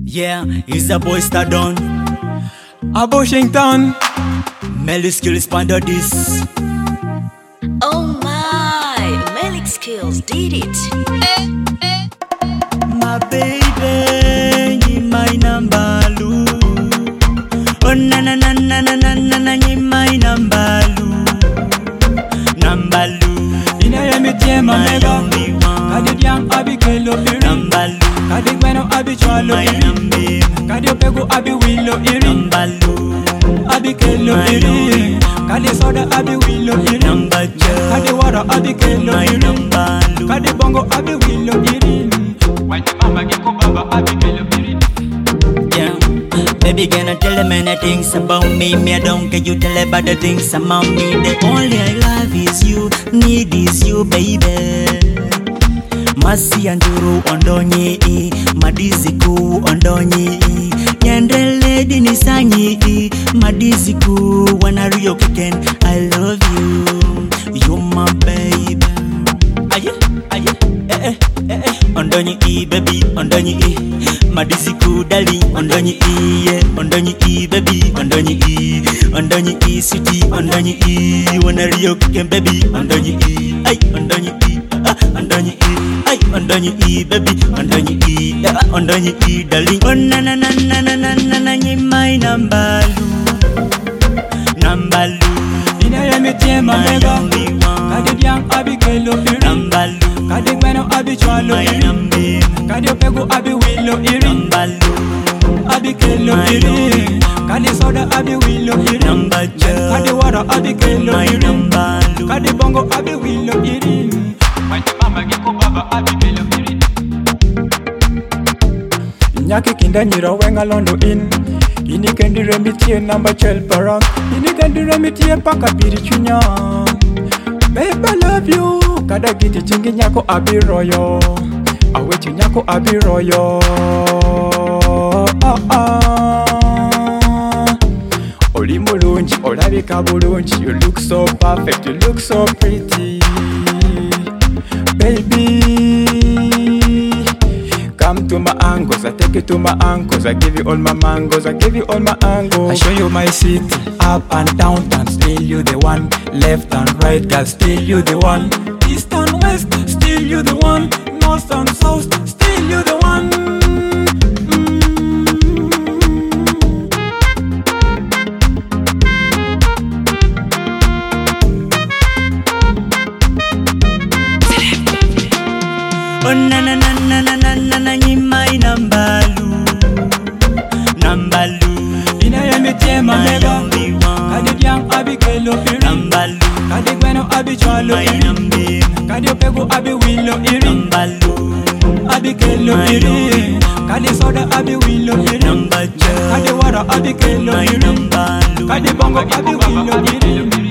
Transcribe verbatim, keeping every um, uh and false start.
Yeah, he's a boy star done. A Washington. Melly skills panda this. Oh my, Melik Skills did it. My baby, ni my number lu. Oh na na na na na na na na, ni my number lu. Number lu. Ina ya mitie mamega. Kadi diang abi kelo iri. Number lu. Kadi gweno abi chwalo iri. Kadi opego abi wilo iri. Number lu. Abi kelo iri. Kadi soda abi wilo iri. Number two. Kadi water abi kelo My iri. number lu. Kadi bongo abi wilo iri. White mama giko baba abi kelo iri. Yeah. Baby, gonna tell them many things about me. Me, I don't care, you tell about the things about me. The only I love is you, need is you, baby. Masi anduru ondonyi, madiziku ondonyi. Nyandrele dini sanyi, madiziku wanario kiken. I love you, you're my baby. Aye, aye, eh, eh, eh, eh. Ondonyi e, baby, ondonyi e. Madiziku darling, ondonyi e, yeah. Ondonyi e, baby, ondonyi e. Ondonyi e, sweetie, ondonyi e. Wanario kiken, baby, ondonyi e. Ay, ondonyi e, ah, ondonyi e. Ay, ondonyi e, baby, ondonyi e. Yeah, ondonyi e, darling. Oh na na na na na na na na, ni my number lu, number lu. Ina ya mitie mamega. Kadi diang abi kelo iri. Number lu. Kadi gweno abi chwalo My iri. number, Kadi opego abi wilo iri. number lu. Abi kelo My iri. Kadi soda abi wilo iri. Number two. Kadi water abi kelo My iri. number lu. Kadi bongo abi wilo iri. White mama giko baba abi kelo iri. Nyaki kinda nyiro wenga londo in. Ini kendi remitie namba chel parang. Ini kendi remitie paka biri chunya. Babe, I love you. Kada giti chingi nyako abi royo. Awechi nyako abi royo. Ah ah. Oli mulunji, olabika bulunji. You look so perfect, you look so pretty. Baby, come to my angles, I take you to my ankles. I give you all my mangoes, I give you all my angles. I show you my city, up and down, and still you the one. Left and right, girl, still you the one. East and west, still you the one. North and south, still you the one. Oh na na na na na na na na, ni my number lu, number lu. Ina ya mitie mamega. Kadi diang abi kelo iri. Number lu. Kadi gweno abi chwalo My iri. number, Kadi opego abi wilo iri. number lu. Abi kelo My iri. Kadi soda abi wilo iri. Number two. Kadi water abi kelo My iri. number lu. Kadi bongo abi wilo iri.